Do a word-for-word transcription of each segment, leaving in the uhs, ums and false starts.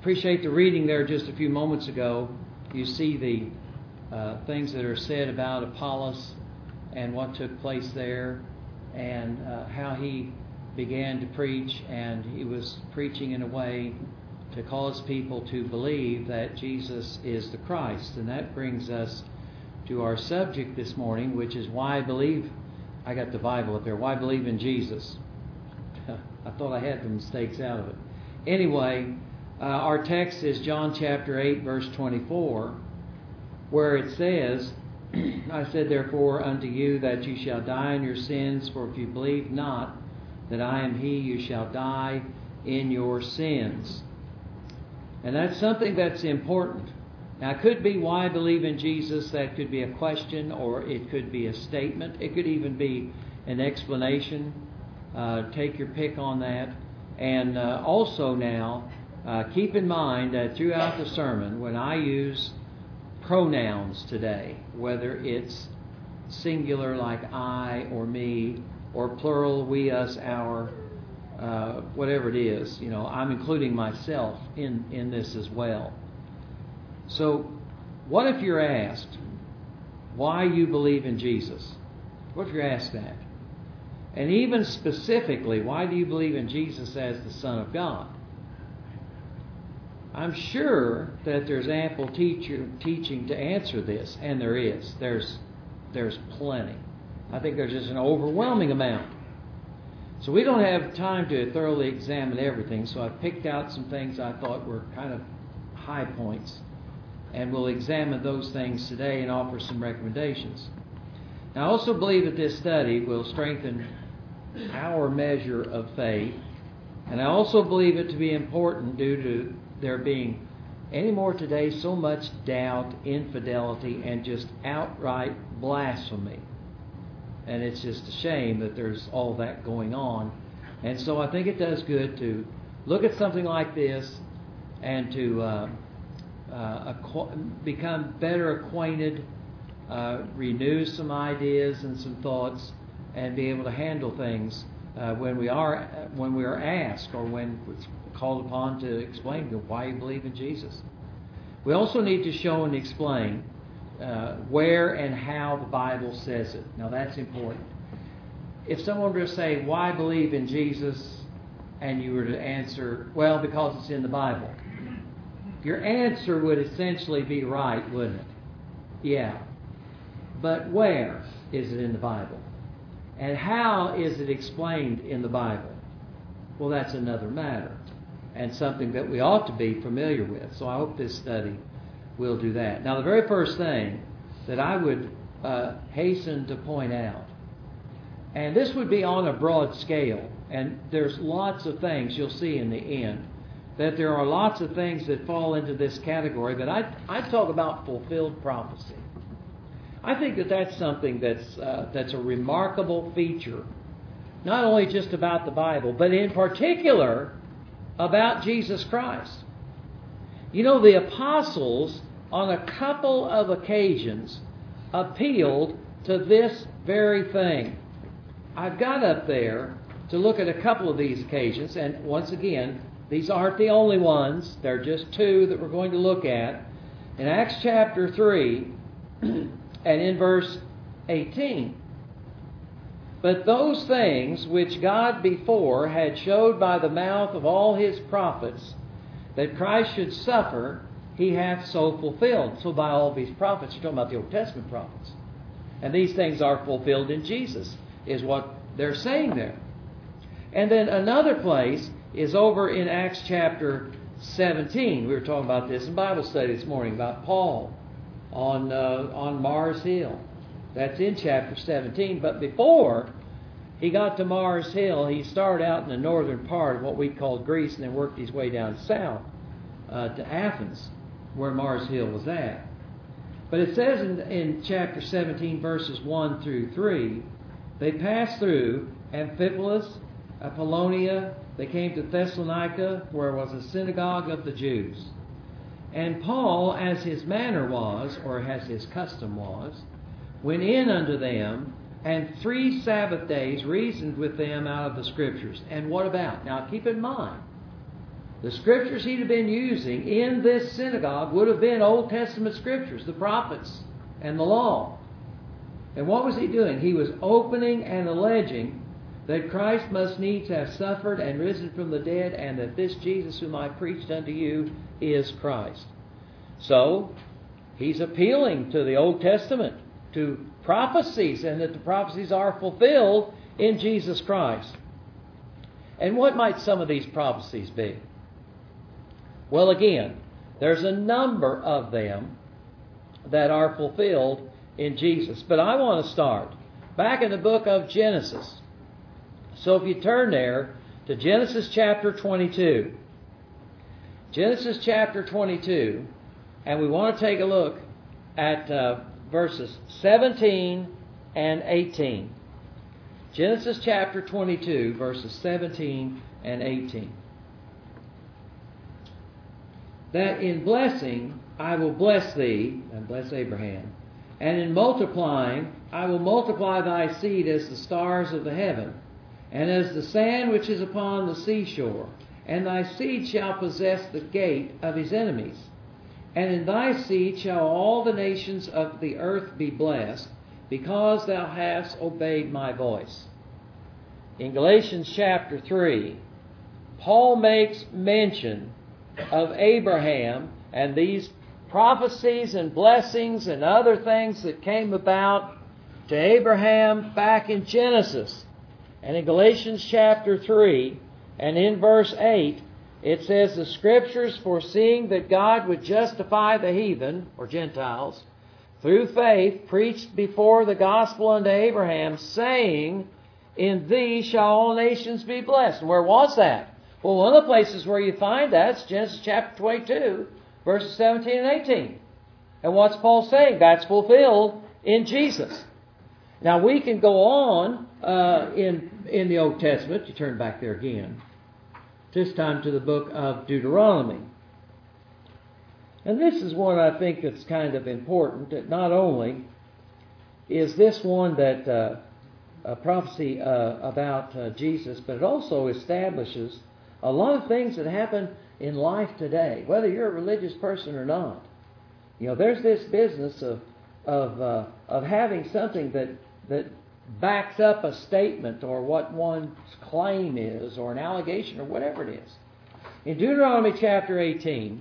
appreciate the reading there just a few moments ago. You see the uh, things that are said about Apollos and what took place there, and uh, how he began to preach, and he was preaching in a way to cause people to believe that Jesus is the Christ. And that brings us to our subject this morning, which is why I believe, I got the Bible up there, why believe in Jesus. I thought I had the mistakes out of it. Anyway, uh, our text is John chapter eight, verse twenty-four, where it says, I said therefore unto you that you shall die in your sins, for if you believe not that I am He, you shall die in your sins. And that's something that's important. Now, it could be why I believe in Jesus. That could be a question, or it could be a statement. It could even be an explanation. Uh, take your pick on that. And uh, also now, uh, keep in mind that throughout the sermon, when I use pronouns today, whether it's singular like I or me, or plural, we, us, our, uh, whatever it is, you know, I'm including myself in, in this as well. So, what if you're asked why you believe in Jesus? What if you're asked that? And even specifically, why do you believe in Jesus as the Son of God? I'm sure that there's ample teacher, teaching to answer this, and there is. There's, there's plenty. I think there's just an overwhelming amount. So we don't have time to thoroughly examine everything, so I've picked out some things I thought were kind of high points, and we'll examine those things today and offer some recommendations. Now, I also believe that this study will strengthen our measure of faith, and I also believe it to be important due to there being anymore today so much doubt, infidelity, and just outright blasphemy. And it's just a shame that there's all that going on. And so I think it does good to look at something like this and to uh, uh, acqu- become better acquainted, uh, renew some ideas and some thoughts, and be able to handle things uh, when we are when we are asked, or when it's called upon to explain why you believe in Jesus. We also need to show and explain uh, where and how the Bible says it. Now, that's important. If someone were to say, why believe in Jesus, and you were to answer, well, because it's in the Bible, your answer would essentially be right, wouldn't it? Yeah. But where is it in the Bible? And how is it explained in the Bible? Well, that's another matter, and something that we ought to be familiar with. So I hope this study will do that. Now, the very first thing that I would uh, hasten to point out, and this would be on a broad scale, and there's lots of things you'll see in the end, that there are lots of things that fall into this category, but I I talk about fulfilled prophecy. I think that that's something that's uh, that's a remarkable feature, not only just about the Bible, but in particular about Jesus Christ. You know, the apostles on a couple of occasions appealed to this very thing. I've got up there to look at a couple of these occasions, and once again, these aren't the only ones. They're just two that we're going to look at. In Acts chapter three, and in verse eighteen, but those things which God before had showed by the mouth of all His prophets, that Christ should suffer, He hath so fulfilled. So by all these prophets, you're talking about the Old Testament prophets. And these things are fulfilled in Jesus, is what they're saying there. And then another place is over in Acts chapter seventeen. We were talking about this in Bible study this morning, about Paul on uh, on Mars Hill. That's in chapter seventeen. But before he got to Mars Hill, he started out in the northern part of what we call Greece, and then worked his way down south uh, to Athens, where Mars Hill was at. But it says in, in chapter seventeen, verses one through three, they passed through Amphipolis, Apollonia. They came to Thessalonica, where was a synagogue of the Jews. And Paul, as his manner was, or as his custom was, went in unto them, and three Sabbath days reasoned with them out of the Scriptures. And what about? Now keep in mind, The scriptures he'd have been using in this synagogue would have been Old Testament scriptures, the prophets and the law. And what was he doing? He was opening and alleging that Christ must needs have suffered and risen from the dead, and that this Jesus whom I preached unto you is Christ. So, he's appealing to the Old Testament, to prophecies, and that the prophecies are fulfilled in Jesus Christ. And what might some of these prophecies be? Well, again, there's a number of them that are fulfilled in Jesus. But I want to start back in the book of Genesis. So if you turn there to Genesis chapter twenty-two. Genesis chapter twenty-two, and we want to take a look at uh, verses seventeen and eighteen. Genesis chapter twenty-two, verses seventeen and eighteen. That in blessing I will bless thee, and bless Abraham, and in multiplying I will multiply thy seed as the stars of the heaven, and as the sand which is upon the seashore, and thy seed shall possess the gate of his enemies. And in thy seed shall all the nations of the earth be blessed, because thou hast obeyed my voice. In Galatians chapter three, Paul makes mention of Abraham and these prophecies and blessings and other things that came about to Abraham back in Genesis. And in Galatians chapter three and in verse eight, it says, the Scriptures foreseeing that God would justify the heathen, or Gentiles, through faith, preached before the gospel unto Abraham, saying, in thee shall all nations be blessed. And where was that? Well, one of the places where you find that is Genesis chapter twenty-two, verses seventeen and eighteen. And what's Paul saying? That's fulfilled in Jesus. Now, we can go on uh, in, in the Old Testament. You turn back there again. This time to the book of Deuteronomy. And this is one I think that's kind of important, that not only is this one that uh, a prophecy uh, about uh, Jesus, but it also establishes a lot of things that happen in life today, whether you're a religious person or not. You know, there's this business of of uh, of having something that that backs up a statement or what one's claim is, or an allegation, or whatever it is. In Deuteronomy chapter eighteen,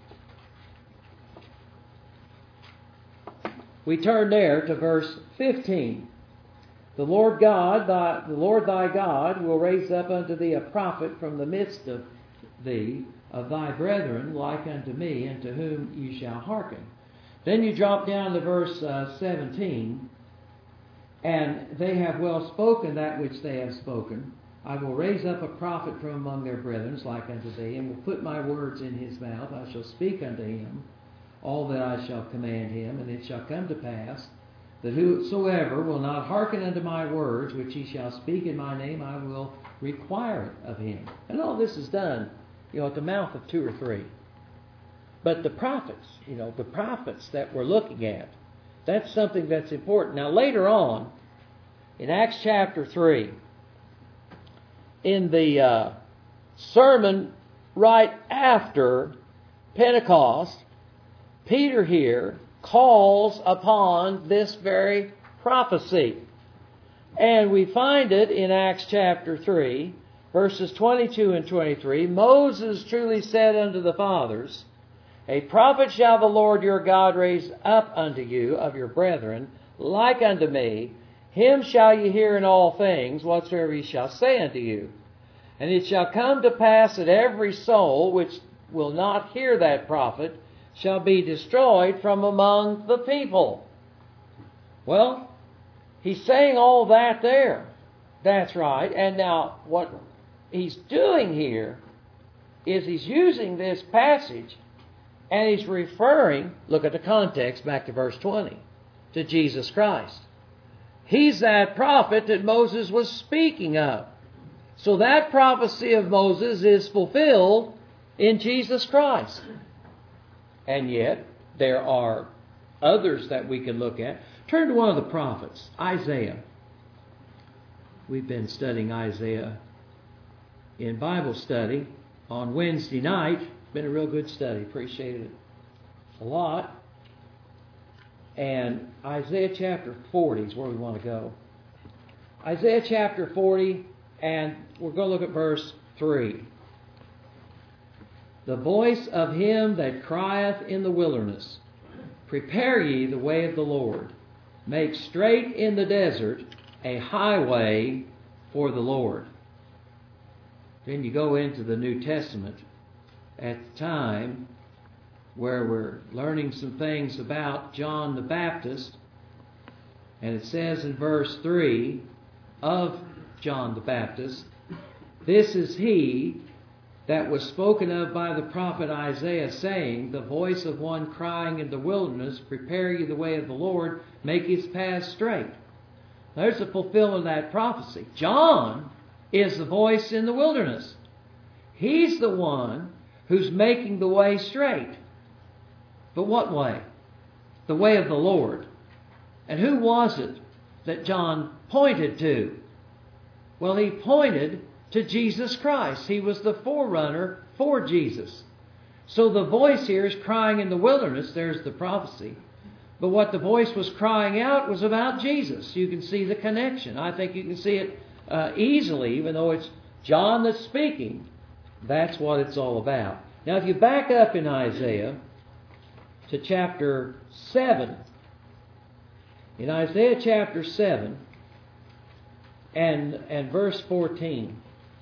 we turn there to verse fifteen. The Lord God, thy, the Lord thy God, will raise up unto thee a prophet from the midst of thee, of thy brethren, like unto me, and to whom you shall hearken. Then you drop down to verse uh, seventeen. And they have well spoken that which they have spoken. I will raise up a prophet from among their brethren, like unto thee, and will put my words in his mouth. I shall speak unto him all that I shall command him. And it shall come to pass that whosoever will not hearken unto my words, which he shall speak in my name, I will require it of him. And all this is done, you know, at the mouth of two or three. But the prophets, you know, the prophets that we're looking at, that's something that's important. Now, later on, in Acts chapter three, in the uh, sermon right after Pentecost, Peter here calls upon this very prophecy. And we find it in Acts chapter three, verses twenty-two and twenty-three. Moses truly said unto the fathers, a prophet shall the Lord your God raise up unto you of your brethren, like unto me. Him shall ye hear in all things, whatsoever he shall say unto you. And it shall come to pass that every soul which will not hear that prophet shall be destroyed from among the people. Well, he's saying all that there. That's right. And now what he's doing here is he's using this passage, and he's referring, look at the context, back to verse twenty, to Jesus Christ. He's that prophet that Moses was speaking of. So that prophecy of Moses is fulfilled in Jesus Christ. And yet, there are others that we can look at. Turn to one of the prophets, Isaiah. We've been studying Isaiah in Bible study. on Wednesday night. Been a real good study. Appreciated it a lot. And Isaiah chapter forty is where we want to go. Isaiah chapter forty, and we're going to look at verse three. The voice of him that crieth in the wilderness, prepare ye the way of the Lord. Make straight in the desert a highway for the Lord. Then you go into the New Testament at the time where we're learning some things about John the Baptist. And it says in verse three of John the Baptist, this is he that was spoken of by the prophet Isaiah, saying, the voice of one crying in the wilderness, prepare ye the way of the Lord, make his paths straight. There's the fulfillment of that prophecy. John is the voice in the wilderness. He's the one who's making the way straight. But what way? The way of the Lord. And who was it that John pointed to? Well, he pointed to Jesus Christ. He was the forerunner for Jesus. So the voice here is crying in the wilderness. There's the prophecy. But what the voice was crying out was about Jesus. You can see the connection. I think you can see it uh, easily, even though it's John that's speaking. That's what it's all about. Now, if you back up in Isaiah to chapter seven, in Isaiah chapter seven and, and verse fourteen,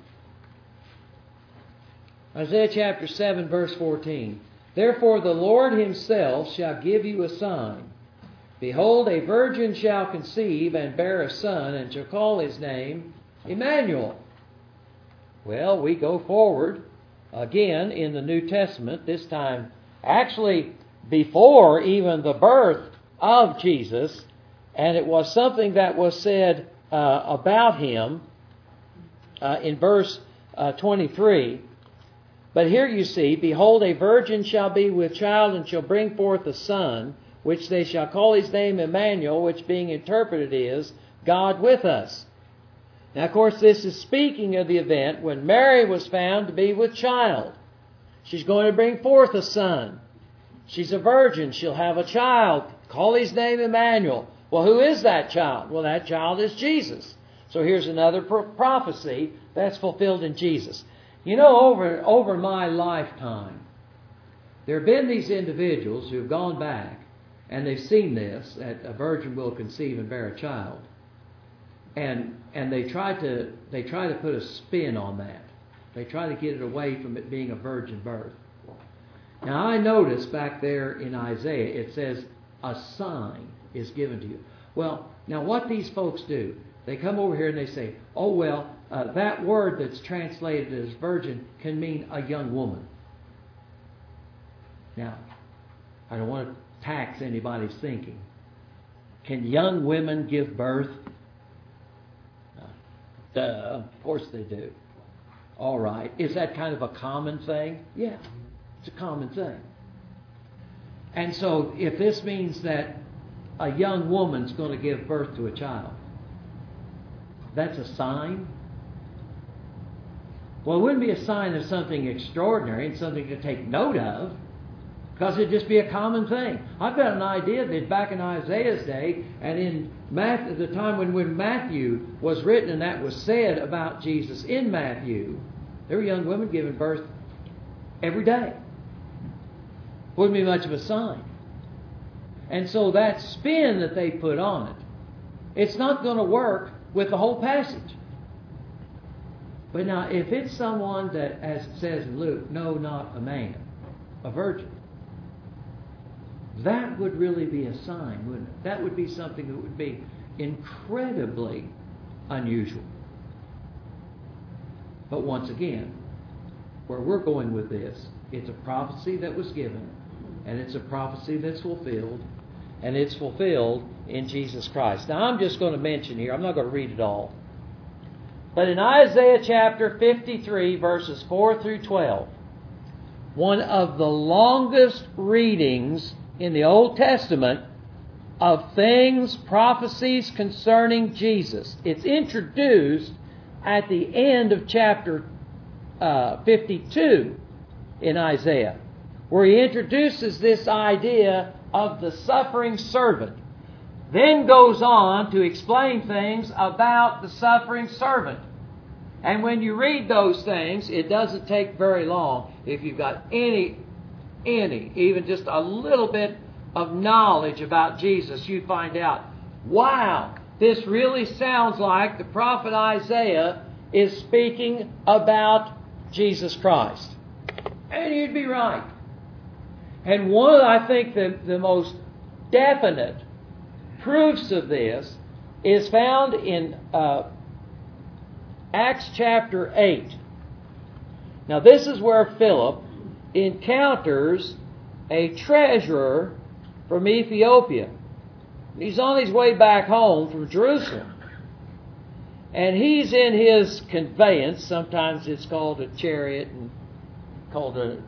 Isaiah chapter seven, verse fourteen. Therefore the Lord himself shall give you a sign. Behold, a virgin shall conceive and bear a son, and shall call his name Emmanuel. Well, we go forward again in the New Testament, this time actually before even the birth of Jesus, and it was something that was said uh, about him uh, in verse uh, twenty-three. But here you see, behold, a virgin shall be with child and shall bring forth a son, which they shall call his name Emmanuel, which being interpreted is God with us. Now, of course, this is speaking of the event when Mary was found to be with child. She's going to bring forth a son. She's a virgin. She'll have a child. Call his name Emmanuel. Well, who is that child? Well, that child is Jesus. So here's another pro- prophecy that's fulfilled in Jesus. You know, over, over my lifetime, there have been these individuals who have gone back and they've seen this, that a virgin will conceive and bear a child. And and they try to they try to put a spin on that. They try to get it away from it being a virgin birth. Now I noticed back there in Isaiah it says a sign is given to you. Well, now what these folks do, they come over here and they say, oh well, uh, that word that's translated as virgin can mean a young woman. Now, I don't want to tax anybody's thinking. Can young women give birth? Duh, of course they do. All right. Is that kind of a common thing? Yeah, it's a common thing. And so if this means that a young woman's going to give birth to a child, that's a sign? Well, it wouldn't be a sign of something extraordinary and something to take note of, because it'd just be a common thing. I've got an idea that back in Isaiah's day and in Matthew, the time when, when Matthew was written and that was said about Jesus in Matthew, there were young women giving birth every day. Wouldn't be much of a sign. And so that spin that they put on it, it's not going to work with the whole passage. But now, if it's someone that, as it says in Luke, no, not a man, a virgin, that would really be a sign, wouldn't it? That would be something that would be incredibly unusual. But once again, where we're going with this, it's a prophecy that was given, and it's a prophecy that's fulfilled, and it's fulfilled in Jesus Christ. Now, I'm just going to mention here, I'm not going to read it all, but in Isaiah chapter fifty-three, verses four through twelve, one of the longest readings in the Old Testament of things, prophecies concerning Jesus. It's introduced at the end of chapter uh, fifty-two in Isaiah, where he introduces this idea of the suffering servant. Then goes on to explain things about the suffering servant. And when you read those things, it doesn't take very long. If you've got any, any, even just a little bit of knowledge about Jesus, you find out, wow, this really sounds like the prophet Isaiah is speaking about Jesus Christ. And you'd be right. And one of, I think, the, the most definite proofs of this is found in uh, Acts chapter eight. Now this is where Philip encounters a treasurer from Ethiopia. He's on his way back home from Jerusalem. And he's in his conveyance. Sometimes it's called a chariot and called a,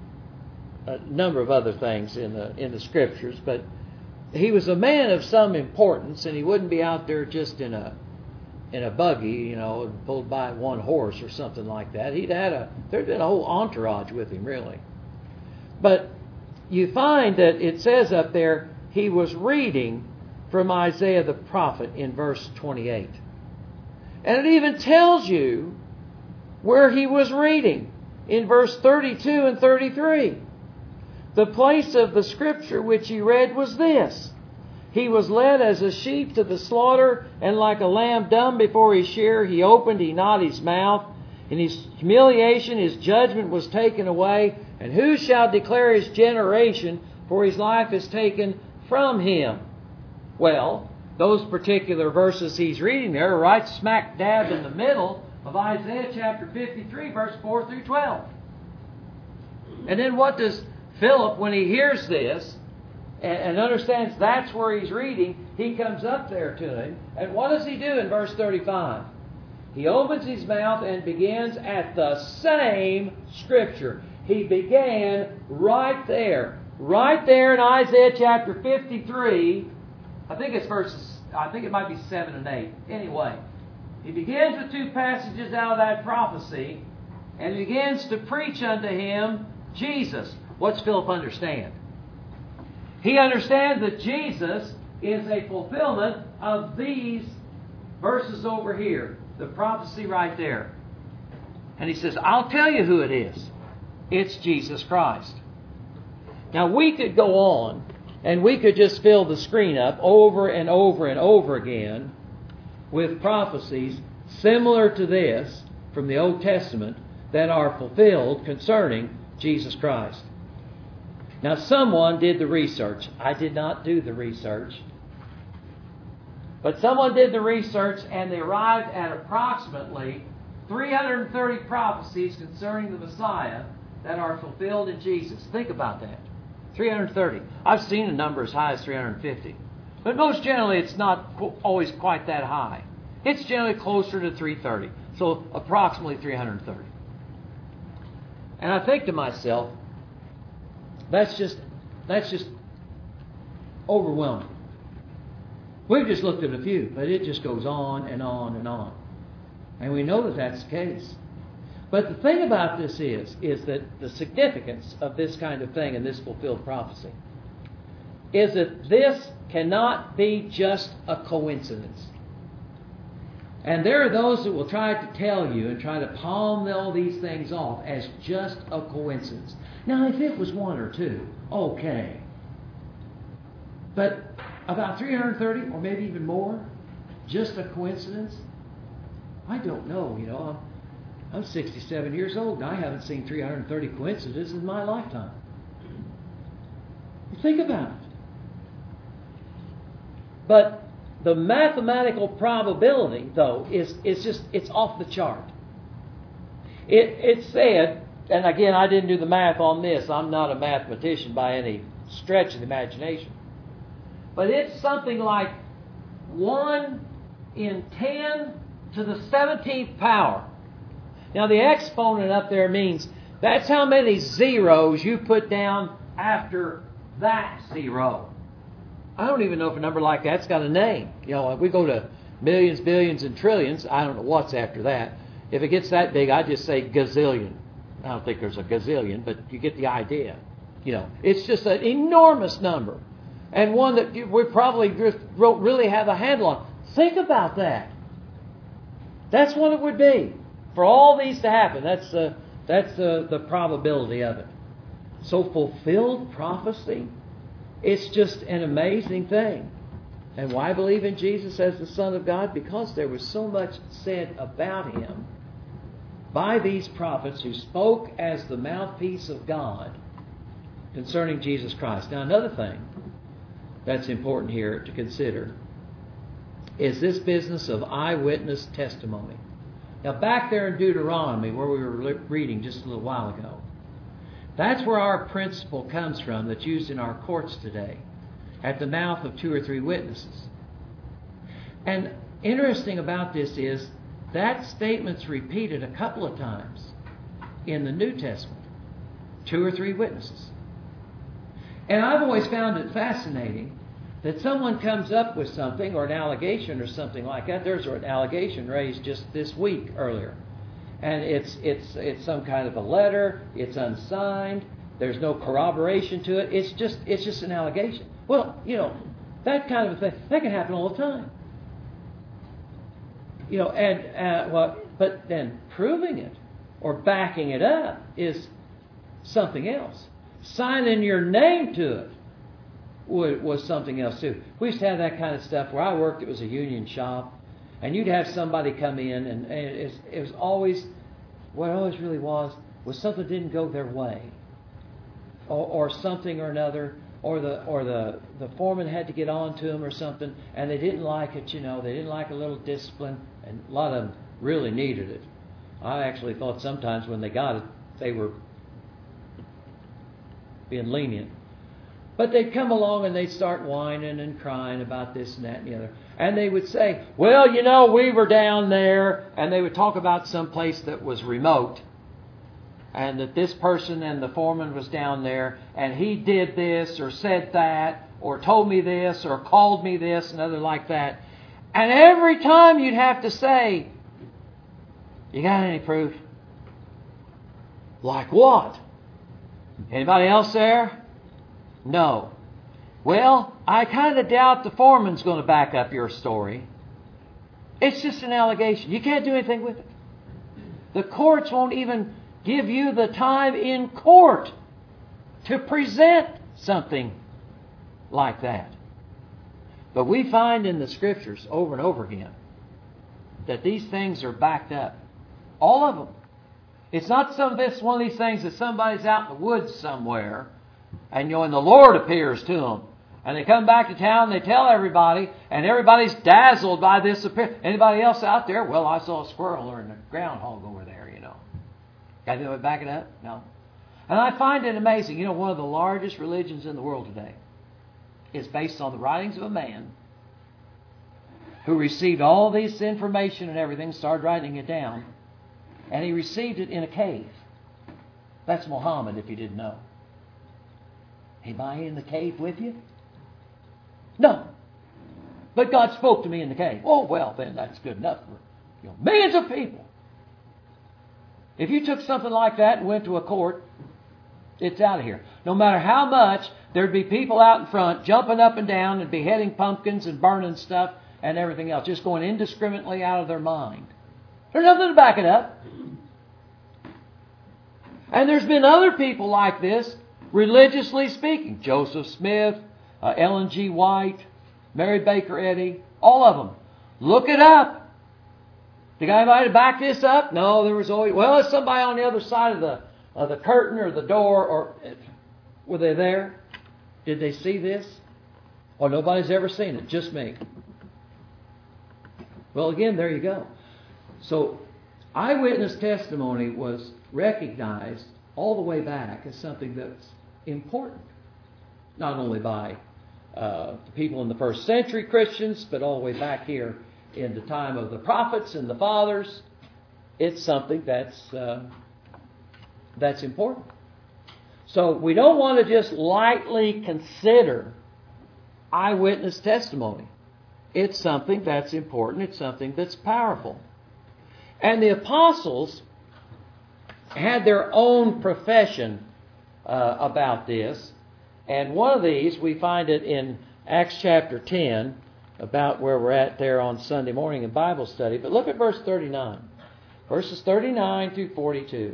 a number of other things in the in the scriptures. But he was a man of some importance, and he wouldn't be out there just in a in a buggy, you know, pulled by one horse or something like that. He'd had a there'd been a whole entourage with him, really. But you find that it says up there he was reading from Isaiah the prophet in verse twenty-eight. And it even tells you where he was reading in verse thirty-two and thirty-three. The place of the scripture which he read was this: He was led as a sheep to the slaughter, and like a lamb dumb before his shearer, he opened he not his mouth. In his humiliation his judgment was taken away. And who shall declare his generation? For his life is taken from him. Well, those particular verses he's reading there are right smack dab in the middle of Isaiah chapter fifty-three, verse four through twelve. And then what does Philip, when he hears this and, and understands that's where he's reading, he comes up there to him. And what does he do in verse thirty-five? He opens his mouth and begins at the same scripture. He began right there. Right there in Isaiah chapter fifty-three. I think it's verses, I think it might be seven and eight. Anyway, he begins with two passages out of that prophecy and begins to preach unto him Jesus. What's Philip understand? He understands that Jesus is a fulfillment of these verses over here. The prophecy right there. And he says, I'll tell you who it is. It's Jesus Christ. Now we could go on and we could just fill the screen up over and over and over again with prophecies similar to this from the Old Testament that are fulfilled concerning Jesus Christ. Now someone did the research. I did not do the research. But someone did the research and they arrived at approximately three hundred thirty prophecies concerning the Messiah that are fulfilled in Jesus. Think about that. three hundred thirty. I've seen a number as high as three hundred fifty. But most generally it's not always quite that high. It's generally closer to three hundred thirty. So approximately three hundred thirty. And I think to myself, that's just that's just overwhelming. We've just looked at a few, but it just goes on and on and on. And we know that that's the case. But the thing about this is, is that the significance of this kind of thing and this fulfilled prophecy is that this cannot be just a coincidence. And there are those that will try to tell you and try to palm all these things off as just a coincidence. Now, if it was one or two, okay. But about three hundred thirty or maybe even more, just a coincidence? I don't know, you know. I'm, I'm sixty-seven years old and I haven't seen three hundred thirty coincidences in my lifetime. Think about it. But the mathematical probability, though, is, is just, it's off the chart. It, it said, and again, I didn't do the math on this. I'm not a mathematician by any stretch of the imagination. But it's something like one in ten to the seventeenth power. Now, the exponent up there means that's how many zeros you put down after that zero. I don't even know if a number like that's got a name. You know, if we go to millions, billions, and trillions, I don't know what's after that. If it gets that big, I just say gazillion. I don't think there's a gazillion, but you get the idea. You know, it's just an enormous number, and one that we probably just don't really have a handle on. Think about that. That's what it would be for all these to happen. That's the that's the, the probability of it. So fulfilled prophecy, it's just an amazing thing. And why believe in Jesus as the Son of God? Because there was so much said about Him by these prophets who spoke as the mouthpiece of God concerning Jesus Christ. Now, another thing that's important here to consider is this business of eyewitness testimony. Now, back there in Deuteronomy, where we were reading just a little while ago, that's where our principle comes from that's used in our courts today, at the mouth of two or three witnesses. And interesting about this is that statement's repeated a couple of times in the New Testament. Two or three witnesses. And I've always found it fascinating that someone comes up with something or an allegation or something like that. There's an allegation raised just this week earlier. And it's it's it's some kind of a letter, it's unsigned, there's no corroboration to it, it's just it's just an allegation. Well, you know, that kind of a thing, that can happen all the time. You know, and uh, well, but then proving it or backing it up is something else. Signing your name to it was something else too. We used to have that kind of stuff. Where I worked, it was a union shop, and you'd have somebody come in, and, and it, was, it was always, what it always really was, was something didn't go their way, or, or something or another, or the or the, the foreman had to get on to them or something, and they didn't like it, you know, they didn't like a little discipline, and a lot of them really needed it. I actually thought sometimes when they got it, they were being lenient. But they'd come along and they'd start whining and crying about this and that and the other. And they would say, well, you know, we were down there. And they would talk about some place that was remote. And that this person and the foreman was down there. And he did this or said that or told me this or called me this and other like that. And every time you'd have to say, you got any proof? Like what? Anybody else there? No. Well, I kind of doubt the foreman's going to back up your story. It's just an allegation. You can't do anything with it. The courts won't even give you the time in court to present something like that. But we find in the Scriptures over and over again that these things are backed up. All of them. It's not some of this one of these things that somebody's out in the woods somewhere, and you know, and the Lord appears to them, and they come back to town, and they tell everybody, and everybody's dazzled by this appearance. Anybody else out there? Well, I saw a squirrel or a groundhog over there. You know, got anything to back it up? No. And I find it amazing. You know, one of the largest religions in the world today is based on the writings of a man who received all this information and everything, started writing it down. And he received it in a cave. That's Muhammad, if you didn't know. Anybody in the cave with you? No. But God spoke to me in the cave. Oh, well, then that's good enough for you know, millions of people. If you took something like that and went to a court, it's out of here. No matter how much, there'd be people out in front jumping up and down and beheading pumpkins and burning stuff and everything else, just going indiscriminately out of their mind. There's nothing to back it up. And there's been other people like this, religiously speaking. Joseph Smith, uh, Ellen G. White, Mary Baker Eddy, all of them. Look it up. Did anybody back this up? No, there was always, well, it's somebody on the other side of the of the curtain or the door. Or were they there? Did they see this? Or nobody's ever seen it, just me. Well, again, there you go. So, eyewitness testimony was recognized all the way back as something that's important. Not only by uh, the people in the first century Christians, but all the way back here in the time of the prophets and the fathers. It's something that's uh, that's important. So we don't want to just lightly consider eyewitness testimony. It's something that's important. It's something that's powerful. And the apostles had their own profession uh, about this. And one of these, we find it in Acts chapter ten, about where we're at there on Sunday morning in Bible study. But look at verse thirty-nine. Verses thirty-nine through forty-two.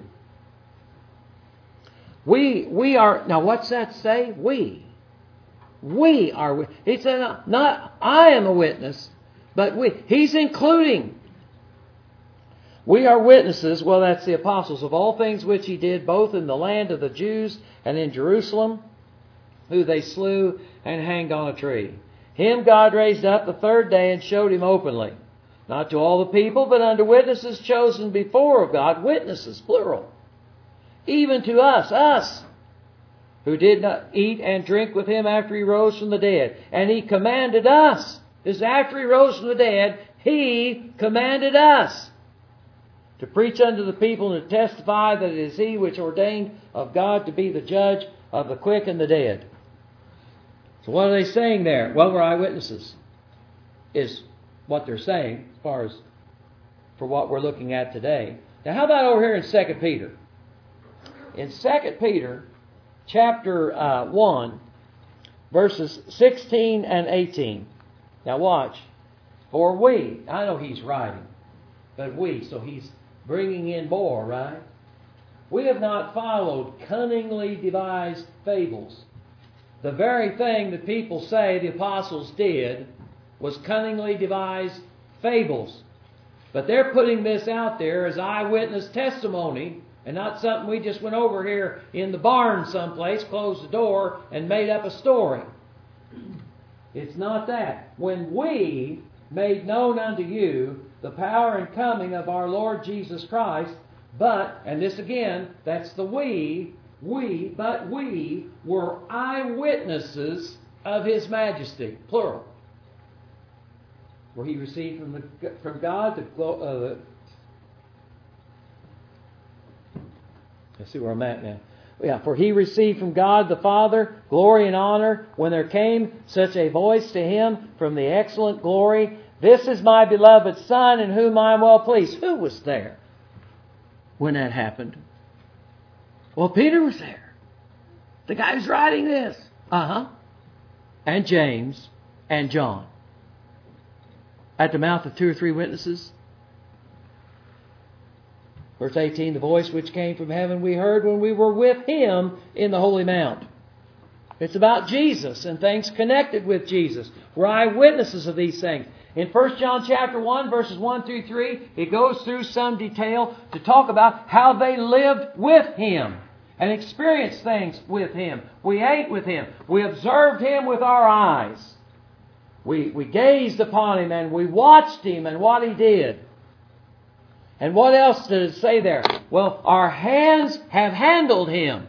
We we are, now what's that say? We. We are, he said, not I am a witness, but we. He's including. We are witnesses, well that's the apostles, of all things which he did, both in the land of the Jews and in Jerusalem, who they slew and hanged on a tree. Him God raised up the third day and showed him openly, not to all the people, but unto witnesses chosen before of God, witnesses, plural, even to us, us, who did not eat and drink with him after he rose from the dead. And he commanded us, this is after he rose from the dead, he commanded us to preach unto the people and to testify that it is he which ordained of God to be the judge of the quick and the dead. So what are they saying there? Well, we're eyewitnesses, is what they're saying as far as for what we're looking at today. Now how about over here in Second Peter? In Second Peter chapter uh, one, verses sixteen and eighteen. Now watch. For we, I know he's writing, but we, so he's bringing in more, right? We have not followed cunningly devised fables. The very thing that people say the apostles did was cunningly devised fables. But they're putting this out there as eyewitness testimony and not something we just went over here in the barn someplace, closed the door, and made up a story. It's not that. When we made known unto you the power and coming of our Lord Jesus Christ, but, and this again, that's the we, we, but we were eyewitnesses of His majesty, plural. Where He received from the from God the, uh, the let's see where I'm at now. Yeah, for He received from God the Father glory and honor when there came such a voice to Him from the excellent glory. This is my beloved Son in whom I am well pleased. Who was there when that happened? Well, Peter was there. The guy who's writing this. Uh-huh. And James and John. At the mouth of two or three witnesses. Verse eighteen, the voice which came from heaven we heard when we were with Him in the Holy Mount. It's about Jesus and things connected with Jesus. We're eyewitnesses of these things. In First John chapter one, verses one through three, it goes through some detail to talk about how they lived with Him and experienced things with Him. We ate with Him. We observed Him with our eyes. We, we gazed upon Him and we watched Him and what He did. And what else did it say there? Well, our hands have handled Him.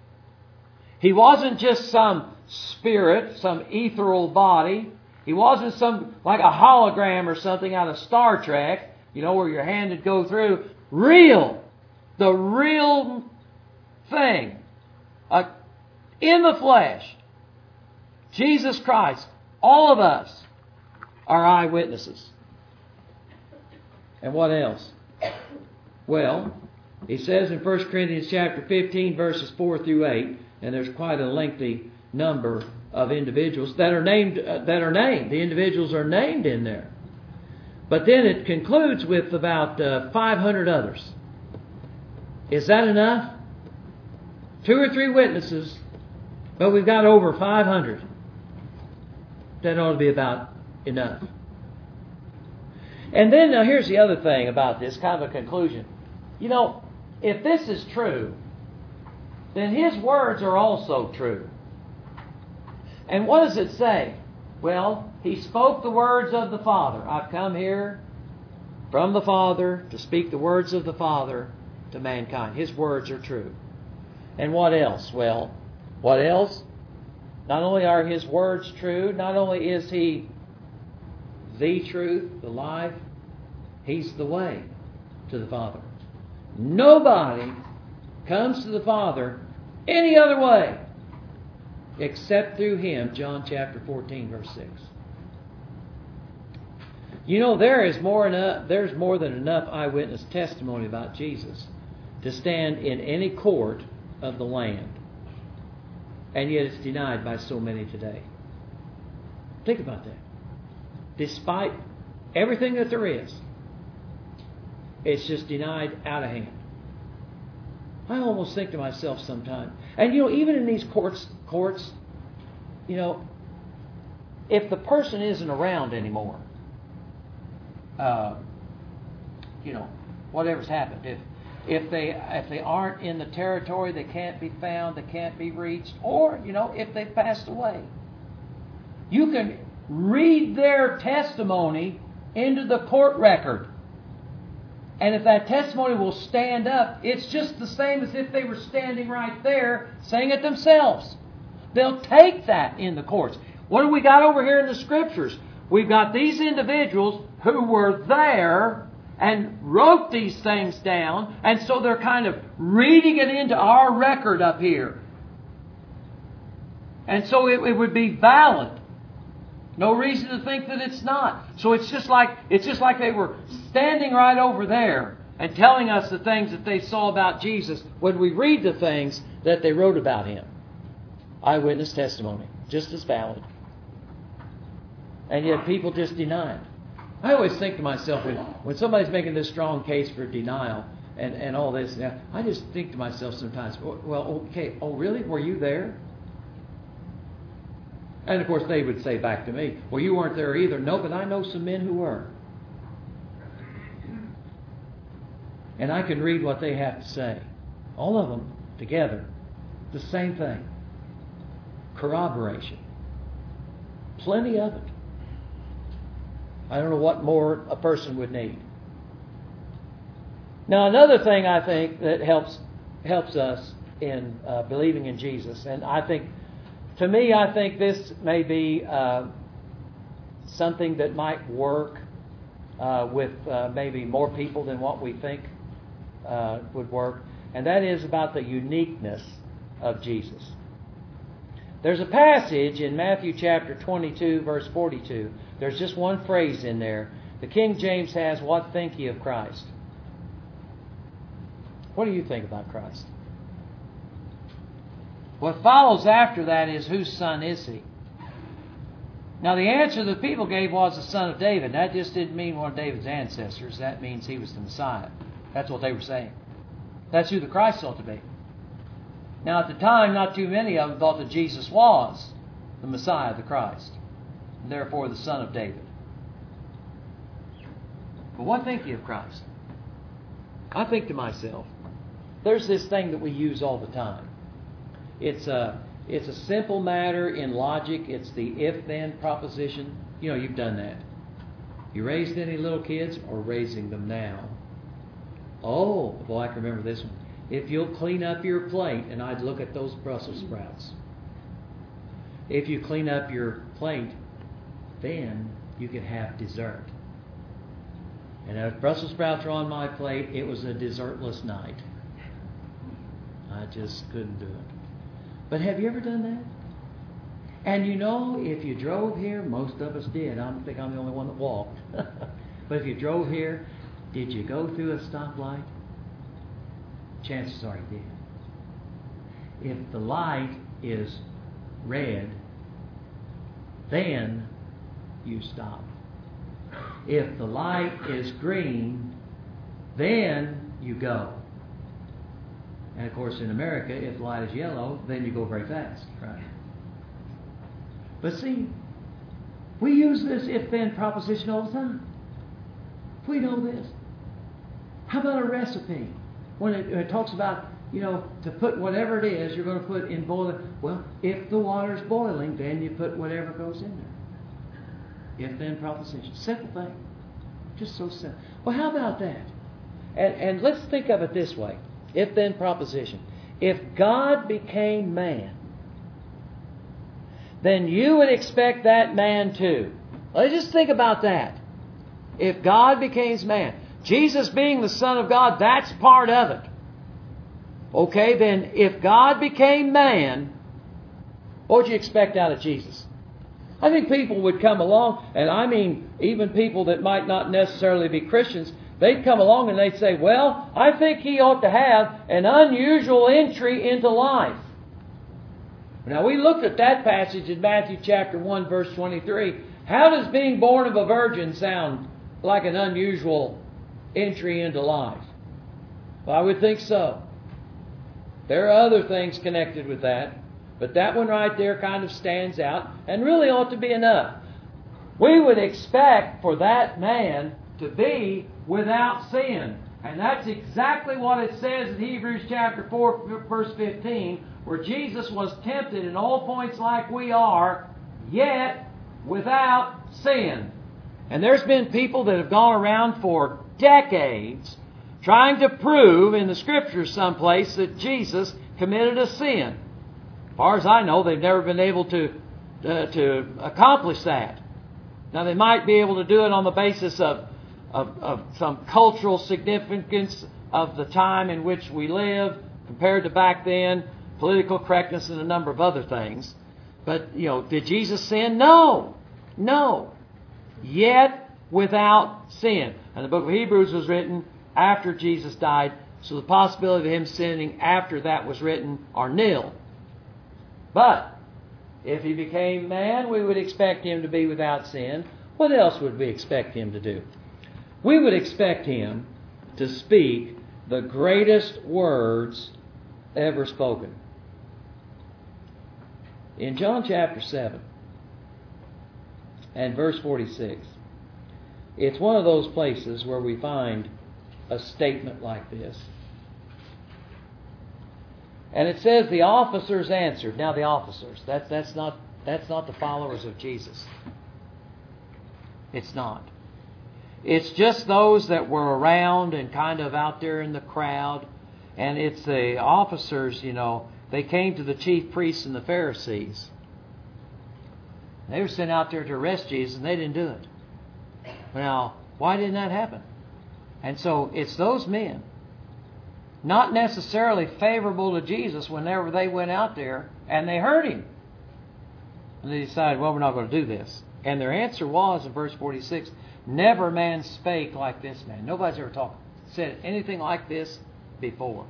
He wasn't just some spirit, some ethereal body. He wasn't some, like a hologram or something out of Star Trek, you know, where your hand would go through. Real. The real thing. Uh, in the flesh. Jesus Christ. All of us are eyewitnesses. And what else? Well, he says in First Corinthians chapter fifteen, verses four through eight, and there's quite a lengthy number of individuals that are named. Uh, that are named. The individuals are named in there. But then it concludes with about uh, five hundred others. Is that enough? Two or three witnesses, but we've got over five hundred. That ought to be about enough. And then now here's the other thing about this, kind of a conclusion. You know, if this is true, then His words are also true. And what does it say? Well, He spoke the words of the Father. I've come here from the Father to speak the words of the Father to mankind. His words are true. And what else? Well, what else? Not only are His words true, not only is He the truth, the life, He's the way to the Father. Nobody comes to the Father any other way except through Him. John chapter fourteen, verse six. You know, there is more enough, there's more than enough eyewitness testimony about Jesus to stand in any court of the land. And yet it's denied by so many today. Think about that. Despite everything that there is, it's just denied out of hand. I almost think to myself sometimes, and you know, even in these courts, courts, you know, if the person isn't around anymore, uh, you know, whatever's happened, if if they if they aren't in the territory, they can't be found, they can't be reached, or you know, if they've passed away, you can read their testimony into the court record. And if that testimony will stand up, it's just the same as if they were standing right there saying it themselves. They'll take that in the courts. What do we got over here in the Scriptures? We've got these individuals who were there and wrote these things down, and so they're kind of reading it into our record up here. And so it, it would be valid. No reason to think that it's not. So it's just like it's just like they were standing right over there and telling us the things that they saw about Jesus when we read the things that they wrote about Him. Eyewitness testimony, just as valid. And yet people just deny it. I always think to myself, when, when somebody's making this strong case for denial and, and all this, I just think to myself sometimes, well, okay, oh really? Were you there? And of course they would say back to me, well, you weren't there either. No, but I know some men who were. And I can read what they have to say. All of them together. The same thing. Corroboration. Plenty of it. I don't know what more a person would need. Now another thing I think that helps helps us in uh, believing in Jesus, and I think To me, I think this may be uh, something that might work uh, with uh, maybe more people than what we think uh, would work, and that is about the uniqueness of Jesus. There's a passage in Matthew chapter twenty-two, verse forty-two. There's just one phrase in there. The King James has, "What think ye of Christ?" What do you think about Christ? What follows after that is, whose son is He? Now the answer the people gave was the son of David. That just didn't mean one of David's ancestors. That means He was the Messiah. That's what they were saying. That's who the Christ ought to be. Now at the time, not too many of them thought that Jesus was the Messiah, the Christ, and therefore the son of David. But what think you of Christ? I think to myself, there's this thing that we use all the time. It's a, it's a simple matter in logic. It's the if-then proposition. You know, you've done that. You raised any little kids or raising them now? Oh, boy, I can remember this one. If you'll clean up your plate, and I'd look at those Brussels sprouts. If you clean up your plate, then you can have dessert. And if Brussels sprouts are on my plate, it was a dessertless night. I just couldn't do it. But have you ever done that? And you know, if you drove here, most of us did. I don't think I'm the only one that walked. But if you drove here, did you go through a stoplight? Chances are you did. If the light is red, then you stop. If the light is green, then you go. And of course in America, if the light is yellow, then you go very fast, right? But see, we use this if-then proposition all the time. We know this. How about a recipe? When it, it talks about, you know, to put whatever it is you're going to put in boiling. Well, if the water's boiling, then you put whatever goes in there. If-then proposition. Simple thing. Just so simple. Well, how about that? And, and let's think of it this way. If-then proposition. If God became man, then you would expect that man too. Let's just think about that. If God became man, Jesus being the Son of God, that's part of it. Okay, then if God became man, what would you expect out of Jesus? I think people would come along, and I mean even people that might not necessarily be Christians, they'd come along and they'd say, well, I think he ought to have an unusual entry into life. Now, we looked at that passage in Matthew chapter one, verse twenty-three. How does being born of a virgin sound like an unusual entry into life? Well, I would think so. There are other things connected with that, but that one right there kind of stands out and really ought to be enough. We would expect for that man to be without sin. And that's exactly what it says in Hebrews chapter four, verse fifteen, where Jesus was tempted in all points like we are, yet without sin. And there's been people that have gone around for decades trying to prove in the Scriptures someplace that Jesus committed a sin. As far as I know, they've never been able to, uh, to accomplish that. Now, they might be able to do it on the basis of, of, of some cultural significance of the time in which we live compared to back then, political correctness and a number of other things. But, you know, did Jesus sin? No. No. Yet without sin. And the book of Hebrews was written after Jesus died, so the possibility of him sinning after that was written are nil. But if he became man, we would expect him to be without sin. What else would we expect him to do? We would expect him to speak the greatest words ever spoken. In John chapter seven and verse forty-six, it's one of those places where we find a statement like this. And it says the officers answered. Now the officers, that, that's not that's not the followers of Jesus. It's not. It's just those that were around and kind of out there in the crowd. And it's the officers, you know, they came to the chief priests and the Pharisees. They were sent out there to arrest Jesus and they didn't do it. Now, why didn't that happen? And so it's those men, not necessarily favorable to Jesus whenever they went out there and they heard him. And they decided, well, we're not going to do this. And their answer was, in verse forty-six, never man spake like this man. Nobody's ever talked, said anything like this before.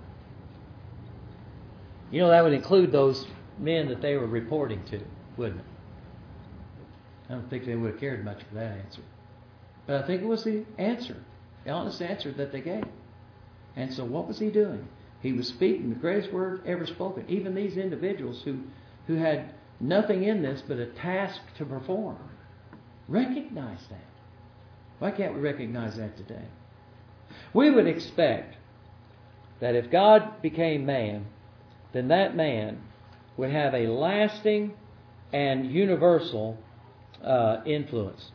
You know, that would include those men that they were reporting to, wouldn't it? I don't think they would have cared much for that answer. But I think it was the answer, the honest answer that they gave. And so what was he doing? He was speaking the greatest word ever spoken. Even these individuals who, who had nothing in this but a task to perform recognize that. Why can't we recognize that today? We would expect that if God became man, then that man would have a lasting and universal uh, influence.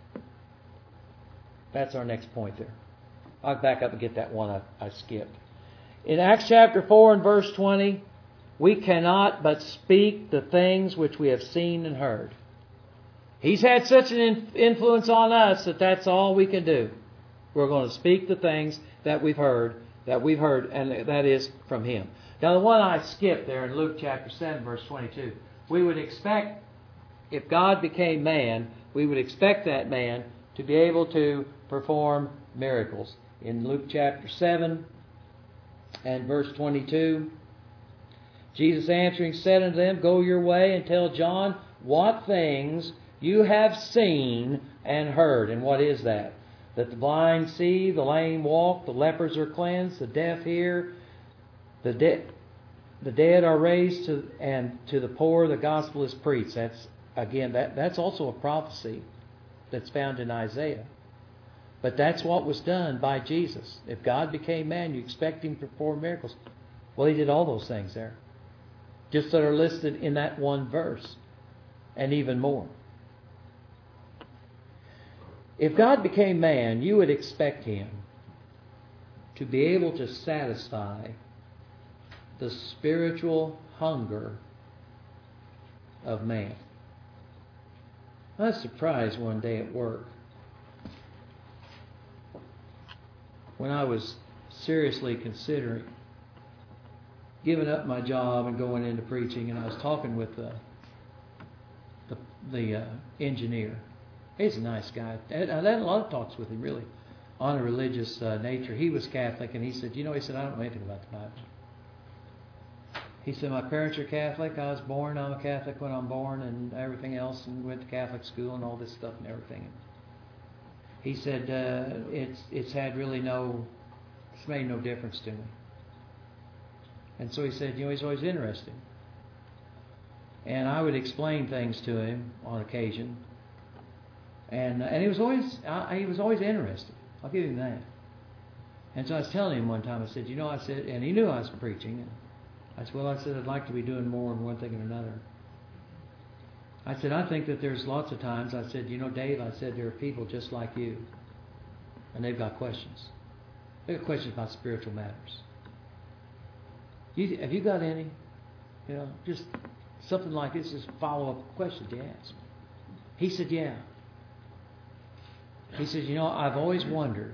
That's our next point there. I'll back up and get that one I, I skipped. In Acts chapter four and verse twenty, we cannot but speak the things which we have seen and heard. He's had such an influence on us that that's all we can do. We're going to speak the things that we've heard, that we've heard, and that is from him. Now, the one I skipped there in Luke chapter seven, verse twenty-two, we would expect, if God became man, we would expect that man to be able to perform miracles. In Luke chapter seven and verse twenty-two, Jesus answering said unto them, go your way and tell John what things you have seen and heard. And what is that? That the blind see, the lame walk, the lepers are cleansed, the deaf hear, the dead the dead are raised, to, and to the poor the gospel is preached. That's again that that's also a prophecy that's found in Isaiah. But that's what was done by Jesus. If God became man, you expect him to perform miracles. Well, he did all those things there, just that are listed in that one verse, and even more. If God became man, you would expect him to be able to satisfy the spiritual hunger of man. I was surprised one day at work when I was seriously considering giving up my job and going into preaching, and I was talking with a, the the uh, engineer. He's a nice guy. I had a lot of talks with him, really, on a religious uh, nature. He was Catholic, and he said, you know, he said, I don't know anything about the Bible. He said, my parents are Catholic. I was born. I'm a Catholic when I'm born, and everything else, and went to Catholic school and all this stuff and everything. He said, uh, it's it's had really no, it's made no difference to me. And so he said, you know, he's always interested. And I would explain things to him on occasion. And and he was always uh, he was always interested. I'll give him that. And so I was telling him one time, I said, you know, I said, and he knew I was preaching. And I said, well, I said, I'd like to be doing more in one thing and another. I said, I think that there's lots of times, I said, you know, Dave, I said, there are people just like you. And they've got questions. They've got questions about spiritual matters. You, have you got any? You know, just something like this is follow-up questions you ask. He said, yeah. He says, you know, I've always wondered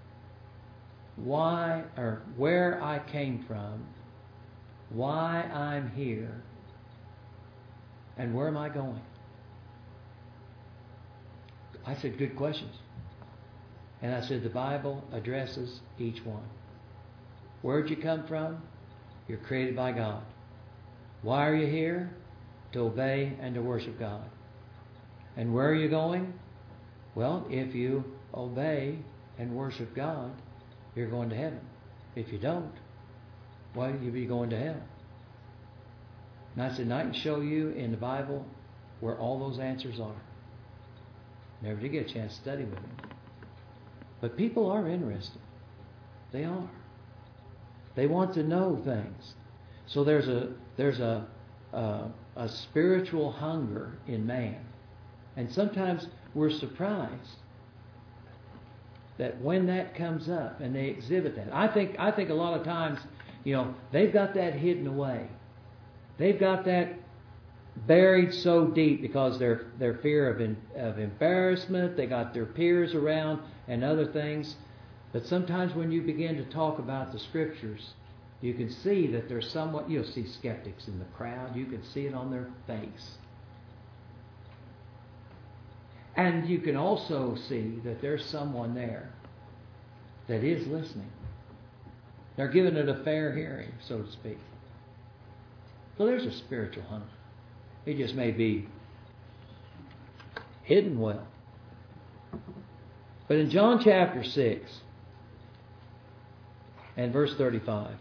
why or where I came from, why I'm here, and where am I going? I said, good questions. And I said, the Bible addresses each one. Where'd you come from? You're created by God. Why are you here? To obey and to worship God. And where are you going? Well, if you obey and worship God, you're going to heaven. If you don't, well, you'll be going to hell. And I said, and I can show you in the Bible where all those answers are. Never did get a chance to study with him. But people are interested. They are. They want to know things. So there's a there's a a, a spiritual hunger in man. And sometimes we're surprised that when that comes up and they exhibit that. I think I think a lot of times, you know, they've got that hidden away. They've got that buried so deep because their their fear of in, of embarrassment. They got their peers around and other things. But sometimes when you begin to talk about the Scriptures, you can see that there's somewhat. You'll see skeptics in the crowd. You can see it on their face. And you can also see that there's someone there that is listening. They're giving it a fair hearing, so to speak. So there's a spiritual hunger. It just may be hidden well. But in John chapter six and verse thirty-five,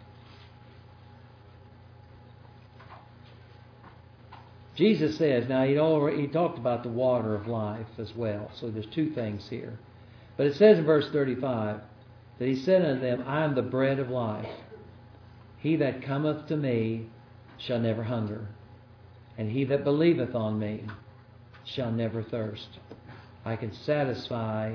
Jesus says, now he already he talked about the water of life as well, so there's two things here. But it says in verse thirty-five that he said unto them, I am the bread of life. He that cometh to me shall never hunger, and he that believeth on me shall never thirst. I can satisfy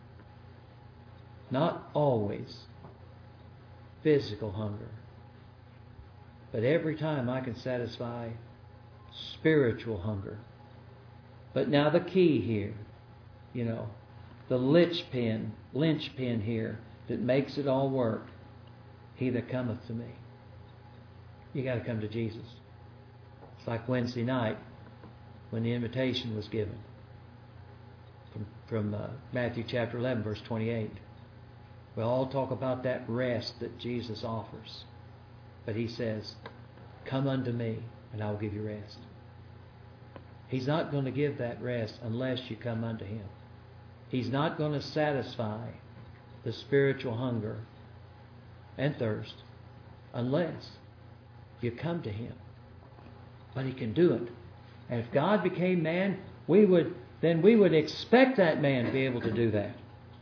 not always physical hunger, but every time I can satisfy spiritual hunger. But now the key here, you know, the linchpin, linchpin here that makes it all work. He that cometh to me. You got to come to Jesus. It's like Wednesday night when the invitation was given from, from uh, Matthew chapter eleven, verse twenty-eight. We all talk about that rest that Jesus offers. But he says, come unto me and I will give you rest. He's not going to give that rest unless you come unto him. He's not going to satisfy the spiritual hunger and thirst unless you come to him. But he can do it. And if God became man, we would then we would expect that man to be able to do that.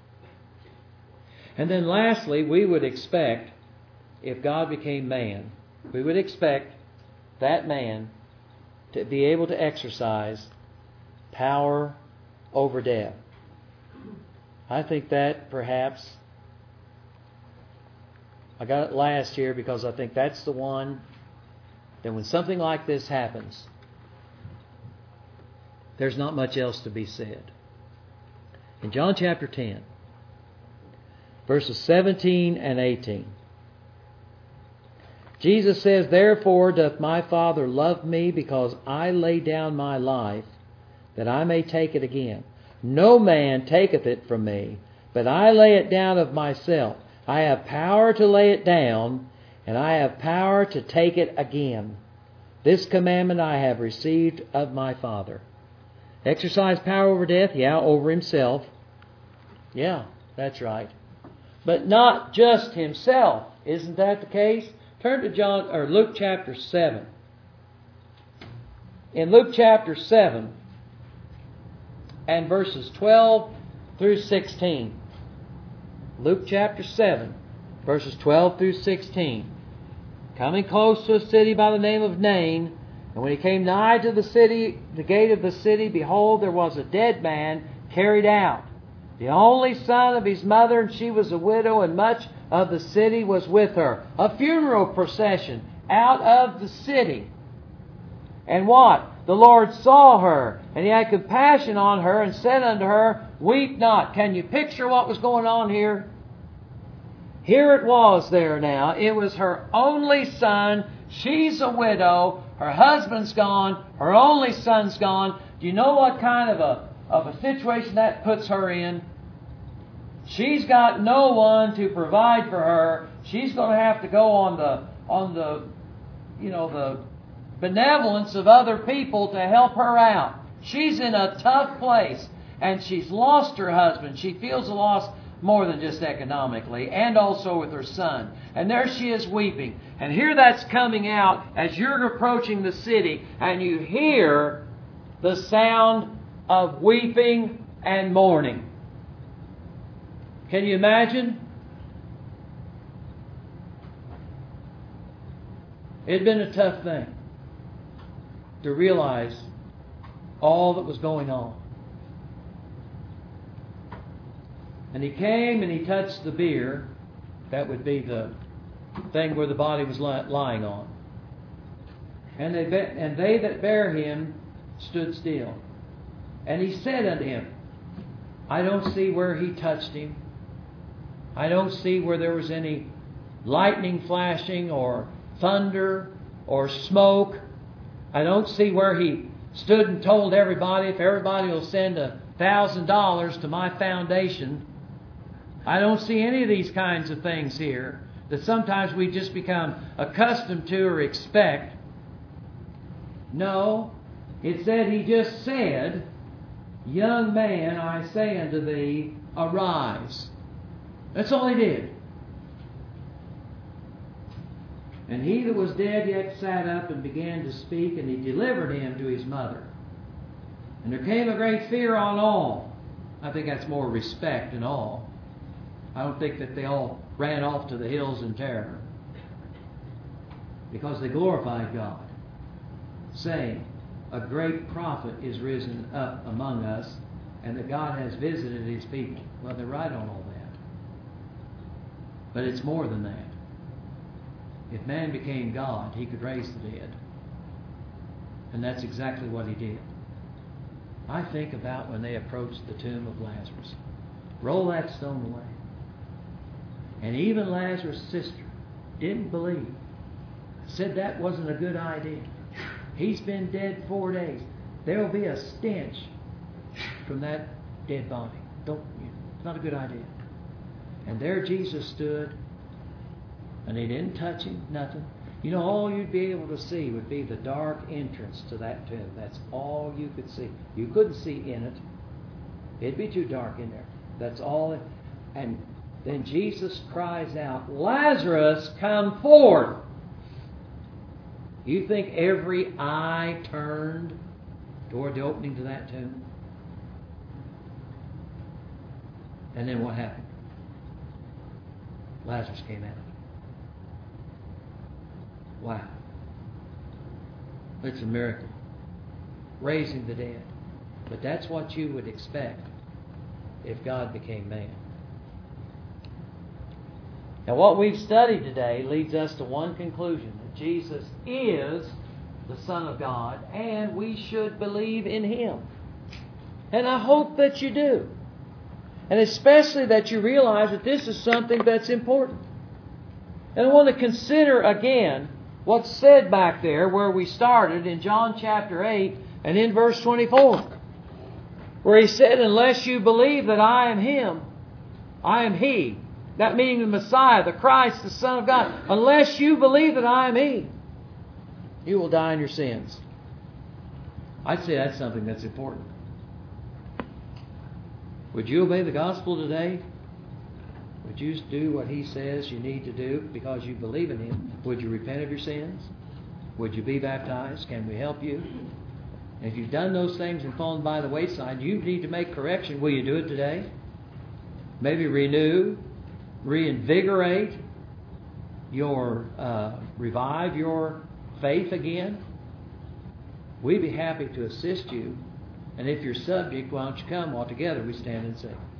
And then lastly, we would expect, if God became man, we would expect that man to be able to exercise power over death. I think that perhaps, I got it last here because I think that's the one that when something like this happens, there's not much else to be said. In John chapter ten, verses seventeen and eighteen, Jesus says, therefore doth my Father love me, because I lay down my life that I may take it again. No man taketh it from me, but I lay it down of myself. I have power to lay it down, and I have power to take it again. This commandment I have received of my Father. Exercise power over death? Yeah, over himself. Yeah, that's right. But not just himself. Isn't that the case? Turn to John or Luke chapter seven. In Luke chapter seven and verses twelve through sixteen. Luke chapter seven, verses twelve through sixteen. Coming close to a city by the name of Nain, and when he came nigh to the city, the gate of the city, behold, there was a dead man carried out, the only son of his mother, and she was a widow, and much of the city was with her. A funeral procession out of the city. And what? The Lord saw her, and He had compassion on her, and said unto her, Weep not. Can you picture what was going on here? Here it was there now. It was her only son. She's a widow. Her husband's gone. Her only son's gone. Do you know what kind of a, of a situation that puts her in? She's got no one to provide for her. She's going to have to go on the, on the, you know, the benevolence of other people to help her out. She's in a tough place, and she's lost her husband. She feels a loss more than just economically, and also with her son. And there she is weeping. And here that's coming out as you're approaching the city, and you hear the sound of weeping and mourning. Can you imagine? It had been a tough thing to realize all that was going on. And he came and he touched the bier. That would be the thing where the body was lying on. And they, be- and they that bare him stood still. And he said unto him, I don't see where he touched him. I don't see where there was any lightning flashing or thunder or smoke. I don't see where he stood and told everybody, if everybody will send a thousand dollars to my foundation. I don't see any of these kinds of things here that sometimes we just become accustomed to or expect. No, it said he just said, Young man, I say unto thee, arise. That's all he did. And he that was dead yet sat up and began to speak, and he delivered him to his mother. And there came a great fear on all. I think that's more respect and awe. I don't think that they all ran off to the hills in terror. Because they glorified God, saying, a great prophet is risen up among us, and that God has visited His people. Well, they're right on all that. But it's more than that. If man became God, He could raise the dead. And that's exactly what He did. I think about when they approached the tomb of Lazarus. Roll that stone away. And even Lazarus' sister didn't believe. Said that wasn't a good idea. He's been dead four days. There will be a stench from that dead body. Don't, it's not a good idea. And there Jesus stood, and they didn't touch him, nothing. You know, all you'd be able to see would be the dark entrance to that tomb. That's all you could see. You couldn't see in it. It'd be too dark in there. That's all. It, and then Jesus cries out, Lazarus, come forth. You think every eye turned toward the opening to that tomb? And then what happened? Lazarus came out. Wow. It's a miracle. Raising the dead. But that's what you would expect if God became man. Now, what we've studied today leads us to one conclusion, that Jesus is the Son of God, and we should believe in Him. And I hope that you do. And especially that you realize that this is something that's important. And I want to consider again what's said back there where we started in John chapter eight and in verse twenty-four. where He said, unless you believe that I am Him, I am He. That meaning the Messiah, the Christ, the Son of God. Unless you believe that I am He, you will die in your sins. I'd say that's something that's important. Would you obey the gospel today? Would you do what He says you need to do because you believe in Him? Would you repent of your sins? Would you be baptized? Can we help you? And if you've done those things and fallen by the wayside, you need to make correction. Will you do it today? Maybe renew, reinvigorate your, uh, revive your faith again. We'd be happy to assist you. And if you're subject, why don't you come while together we stand and sing.